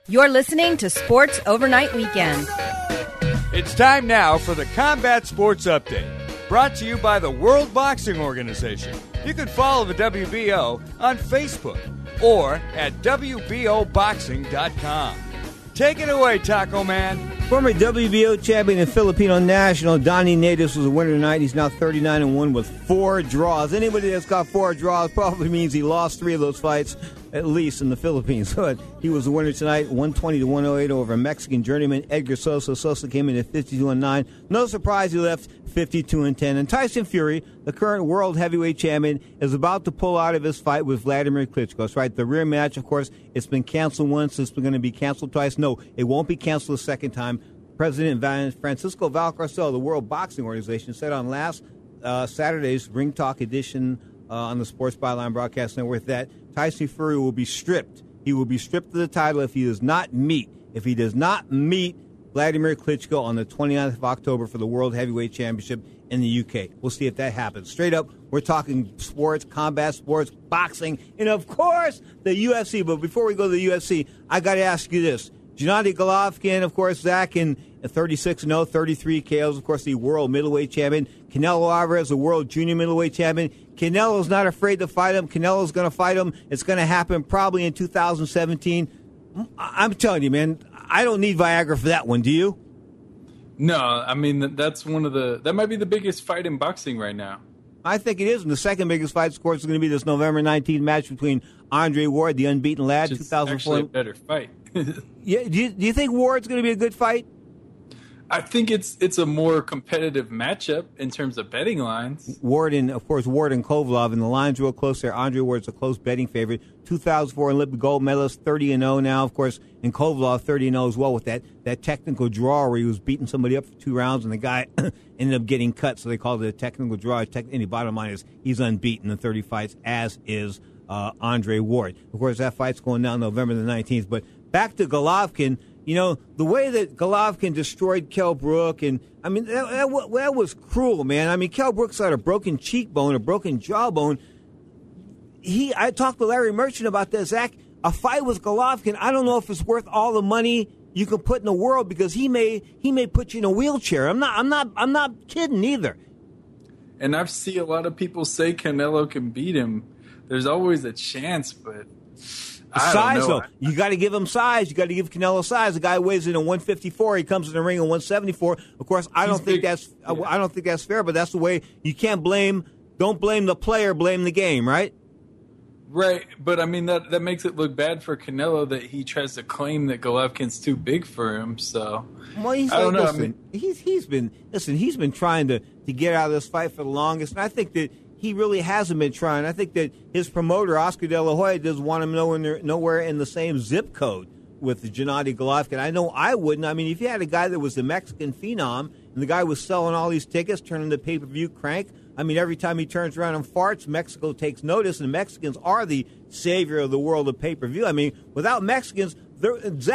You're listening to Sports Overnight Weekend. It's time now for the Combat Sports Update, brought to you by the World Boxing Organization. You can follow the WBO on Facebook or at WBOboxing.com. Take it away, Taco Man. Former WBO champion and Filipino national Donnie Natus was a winner tonight. He's now 39-1 with 4 draws. Anybody that's got 4 draws probably means he lost 3 of those fights, at least in the Philippines. But he was the winner tonight, 120-108 over Mexican journeyman Edgar Sosa. Sosa came in at 52-9. No surprise he left 52-10. And Tyson Fury, the current world heavyweight champion, is about to pull out of his fight with Vladimir Klitschko. That's right. The rear match, of course, it's been canceled once. It's going to be canceled twice. No, it won't be canceled a second time. President Francisco Valcarcel, the World Boxing Organization, said on last Saturday's Ring Talk edition on the Sports Byline Broadcast Network that Tyson Fury will be stripped. He will be stripped of the title if he does not meet Vladimir Klitschko on the 29th of October for the World Heavyweight Championship in the UK. We'll see if that happens. Straight up, we're talking sports, combat sports, boxing, and, of course, the UFC. But before we go to the UFC, I got to ask you this. Gennady Golovkin, of course, Zach, in 36-0, 33 KOs, of course, the world middleweight champion. Canelo Alvarez, the world junior middleweight champion. Canelo's not afraid to fight him. Canelo's going to fight him. It's going to happen probably in 2017. I'm telling you, man, I don't need Viagra for that one. Do you? No, I mean, that might be the biggest fight in boxing right now. I think it is. And the second biggest fight, of course, is going to be this November 19th match between Andre Ward, the unbeaten lad, 2004. Actually a better fight. Yeah, do you think Ward's going to be a good fight? I think it's a more competitive matchup in terms of betting lines. Ward and Kovalev, and the line's real close there. Andre Ward's a close betting favorite. 2004 Olympic gold medalist, 30-0 now, of course, and Kovalev 30-0 as well with that technical draw where he was beating somebody up for 2 rounds and the guy ended up getting cut, so they called it a technical draw. And the bottom line is he's unbeaten in 30 fights, as is Andre Ward. Of course, that fight's going down November the 19th. But back to Golovkin. You know, the way that Golovkin destroyed Kell Brook, and, I mean, that was cruel, man. I mean, Kell Brook's got a broken cheekbone, a broken jawbone. I talked to Larry Merchant about that, Zach. A fight with Golovkin, I don't know if it's worth all the money you can put in the world because he may put you in a wheelchair. I'm not kidding either. And I've seen a lot of people say Canelo can beat him. There's always a chance, but size, though. You got to give him size. You got to give Canelo size. The guy weighs in at 154. He comes in the ring at 174. Of course, I don't think that's fair. But that's the way. You can't don't blame the player. Blame the game, right? Right. But I mean that makes it look bad for Canelo that he tries to claim that Golovkin's too big for him. So well, I don't know. Listen, he's been trying to get out of this fight for the longest, and I think that he really hasn't been trying. I think that his promoter, Oscar De La Hoya, doesn't want him nowhere in the same zip code with Gennady Golovkin. I know I wouldn't. I mean, if you had a guy that was the Mexican phenom and the guy was selling all these tickets, turning the pay-per-view crank, I mean, every time he turns around and farts, Mexico takes notice, and Mexicans are the savior of the world of pay-per-view. I mean, without Mexicans, there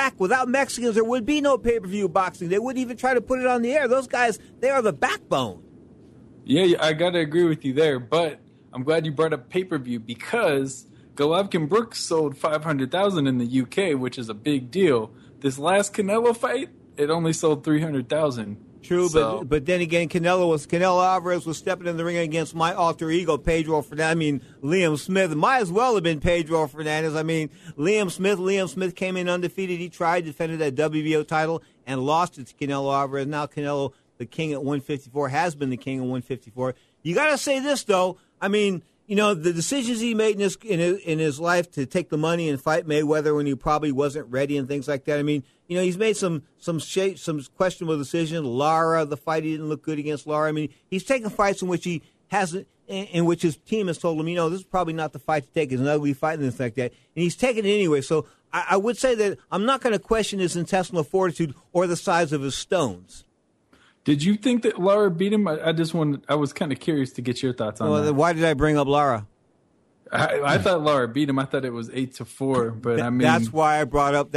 would be no pay-per-view boxing. They wouldn't even try to put it on the air. Those guys, they are the backbone. Yeah, I got to agree with you there, but I'm glad you brought up pay-per-view because Golovkin Brooks sold 500,000 in the UK, which is a big deal. This last Canelo fight, it only sold 300,000. True, so. but then again, Canelo Alvarez was stepping in the ring against my alter ego, Pedro Fernandez. I mean, Liam Smith. It might as well have been Pedro Fernandez. I mean, Liam Smith came in undefeated. He defended that WBO title and lost it to Canelo Alvarez. Now Canelo, the king at 154, has been the king at 154. You got to say this, though. I mean, you know, the decisions he made in his life to take the money and fight Mayweather when he probably wasn't ready and things like that. I mean, you know, he's made some questionable decisions. Lara, the fight, he didn't look good against Lara. I mean, he's taken fights in which he hasn't, in which his team has told him, you know, this is probably not the fight to take. It's an ugly fight and things like that. And he's taken it anyway. So I would say that I'm not going to question his intestinal fortitude or the size of his stones. Did you think that Lara beat him? I was kind of curious to get your thoughts on that. Why did I bring up Lara? I thought Lara beat him. I thought it was 8-4, but I mean that's why I brought up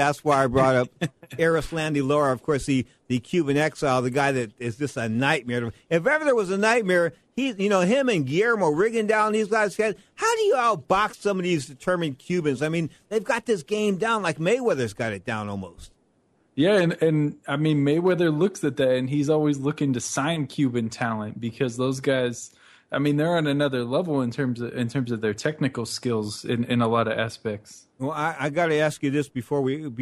Erislandy Lara, of course, the Cuban exile, the guy that is just a nightmare. If ever there was a nightmare, him and Guillermo Rigondeaux, these guys. How do you outbox some of these determined Cubans? I mean, they've got this game down like Mayweather's got it down almost. Yeah, and I mean, Mayweather looks at that, and he's always looking to sign Cuban talent because those guys, I mean, they're on another level in terms of their technical skills in a lot of aspects. Well, I got to ask you this before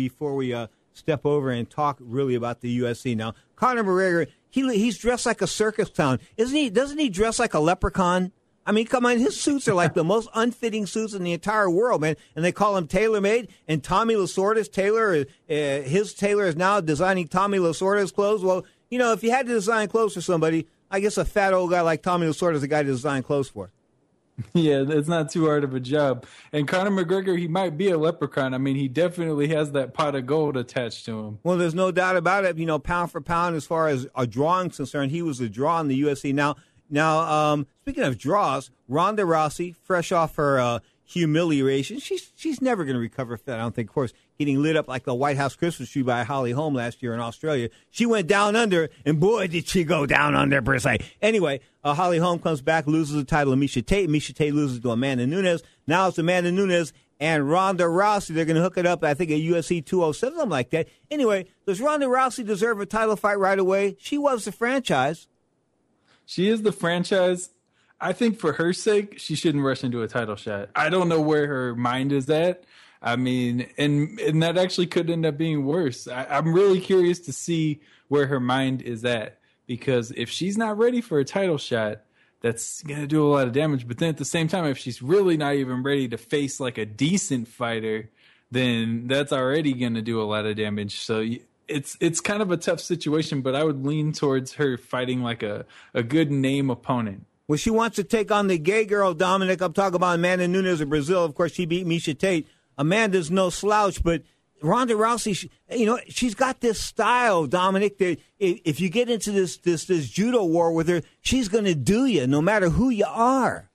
we step over and talk really about the UFC now. Conor McGregor, he's dressed like a circus clown, isn't he? Doesn't he dress like a leprechaun? I mean, come on, his suits are like the most unfitting suits in the entire world, man. And they call him tailor-made. And Tommy Lasorda's tailor, his tailor is now designing Tommy Lasorda's clothes. Well, if you had to design clothes for somebody, I guess a fat old guy like Tommy Lasorda is the guy to design clothes for. Yeah, it's not too hard of a job. And Conor McGregor, he might be a leprechaun. I mean, he definitely has that pot of gold attached to him. Well, there's no doubt about it. Pound for pound, as far as a drawing is concerned, he was a draw in the UFC. Now, speaking of draws, Ronda Rousey, fresh off her humiliation, she's never going to recover from that, I don't think. Of course, getting lit up like the White House Christmas tree by Holly Holm last year in Australia. She went down under, and boy, did she go down under per se. Anyway, Holly Holm comes back, loses the title to Miesha Tate. Miesha Tate loses to Amanda Nunes. Now it's Amanda Nunes and Ronda Rousey. They're going to hook it up, I think, at UFC 207, something like that. Anyway, does Ronda Rousey deserve a title fight right away? She was the franchise. She is the franchise. I think for her sake, she shouldn't rush into a title shot. I don't know where her mind is at. I mean, and that actually could end up being worse. I'm really curious to see where her mind is at, because if she's not ready for a title shot, that's going to do a lot of damage. But then at the same time, if she's really not even ready to face like a decent fighter, then that's already going to do a lot of damage. So it's kind of a tough situation, but I would lean towards her fighting like a good name opponent. Well, she wants to take on the gay girl, Dominic. I'm talking about Amanda Nunes of Brazil. Of course, she beat Miesha Tate. Amanda's no slouch, but Ronda Rousey, she's got this style, Dominic, that if you get into this judo war with her, she's going to do you no matter who you are.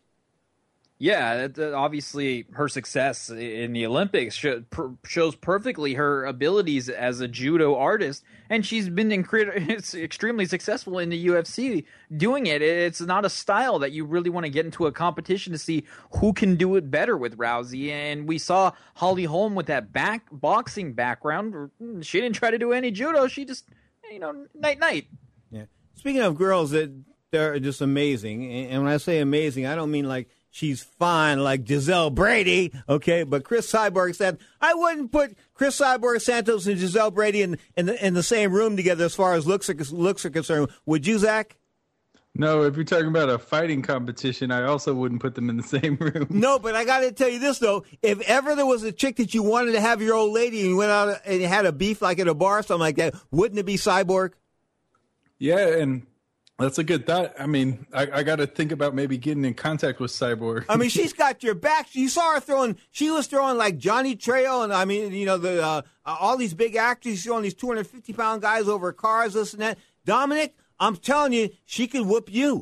Yeah, obviously her success in the Olympics shows perfectly her abilities as a judo artist, and she's been extremely successful in the UFC doing it. It's not a style that you really want to get into a competition to see who can do it better with Rousey, and we saw Holly Holm with that boxing background. She didn't try to do any judo. She just, night. Yeah. Speaking of girls that they're just amazing, and when I say amazing, I don't mean like she's fine like Giselle Brady, okay? But Chris Cyborg said, I wouldn't put Chris Cyborg Santos and Giselle Brady in the same room together as far as looks are concerned. Would you, Zach? No, if you're talking about a fighting competition, I also wouldn't put them in the same room. No, but I got to tell you this, though. If ever there was a chick that you wanted to have your old lady and you went out and you had a beef like at a bar or something like that, wouldn't it be Cyborg? Yeah, and that's a good thought. I mean, I got to think about maybe getting in contact with Cyborg. I mean, she's got your back. You saw her she was throwing like Johnny Trejo and, I mean, all these big actors, she's throwing these 250-pound guys over cars, this and that. Dominic, I'm telling you, she could whoop you.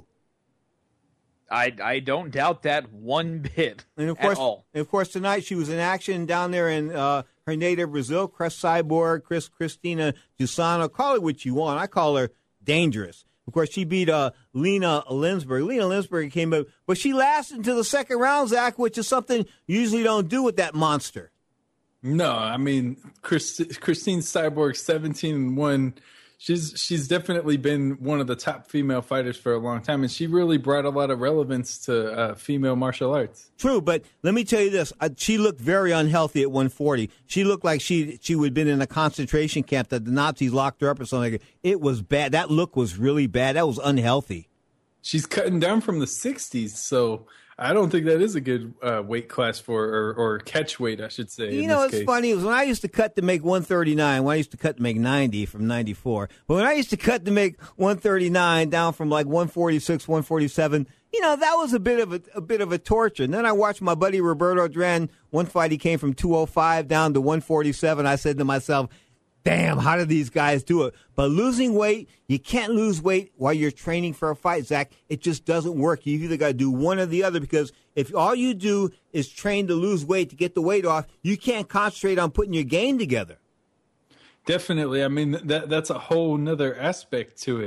I don't doubt that one bit at all. And of course, tonight she was in action down there in her native Brazil. Chris Cyborg, Christina Jusano. Call her what you want. I call her dangerous. Of course, she beat Lena Lindberg. Lena Lindberg came up, but she lasted until the second round, Zach, which is something you usually don't do with that monster. No, I mean, Christine Cyborg, 17-1. She's definitely been one of the top female fighters for a long time, and she really brought a lot of relevance to female martial arts. True, but let me tell you this. She looked very unhealthy at 140. She looked like she would have been in a concentration camp that the Nazis locked her up or something like that. It was bad. That look was really bad. That was unhealthy. She's cutting down from the 60s, so I don't think that is a good weight class for her, or catch weight, I should say. You know what's funny is when I used to cut to make 139, when I used to cut to make 90 from 94, but when I used to cut to make 139 down from like 146, 147, that was a bit of a torture. And then I watched my buddy Roberto Duran. One fight he came from 205 down to 147. I said to myself, damn, how do these guys do it? But losing weight, you can't lose weight while you're training for a fight, Zach. It just doesn't work. You've either got to do one or the other, because if all you do is train to lose weight, to get the weight off, you can't concentrate on putting your game together. Definitely. I mean, that's a whole nother aspect to it.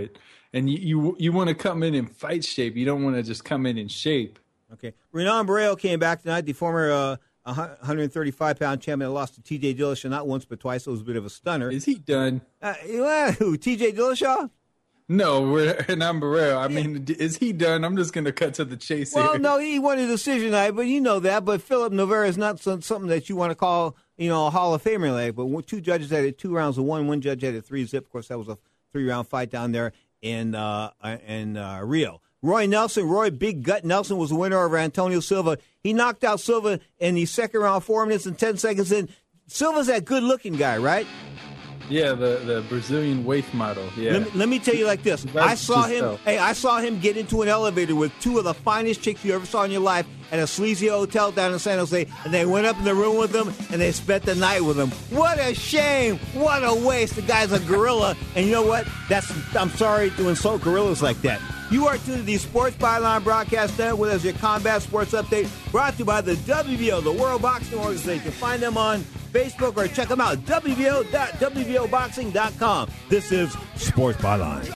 And you want to come in fight shape. You don't want to just come in shape. Okay. Renan Barreiro came back tonight, the former 135-pound champion that lost to T.J. Dillashaw not once but twice. So it was a bit of a stunner. Is he done? Who, T.J. Dillashaw? No, Renan Barreiro. I mean, is he done? I'm just going to cut to the chase here. Well, no, he won a decision night, but you know that. But Philip Nogueira is not something that you want to call, a Hall of Famer like. But two judges had it 2 rounds of 1. One judge had it 3-zip. Of course, that was a 3-round fight down there in Rio. Roy Big Gut Nelson was the winner over Antonio Silva. He knocked out Silva in the second round, 4 minutes and 10 seconds in. Silva's that good-looking guy, right? Yeah, the Brazilian waif model. Yeah. Let me tell you like this. I saw him get into an elevator with 2 of the finest chicks you ever saw in your life at a sleazy hotel down in San Jose, and they went up in the room with him, and they spent the night with him. What a shame. What a waste. The guy's a gorilla, and you know what? I'm sorry to insult gorillas like that. You are tuned to the Sports Byline Broadcast Network with us, your Combat Sports Update, brought to you by the WBO, the World Boxing Organization. Find them on Facebook or check them out, WBO.WBOboxing.com. This is Sports Byline.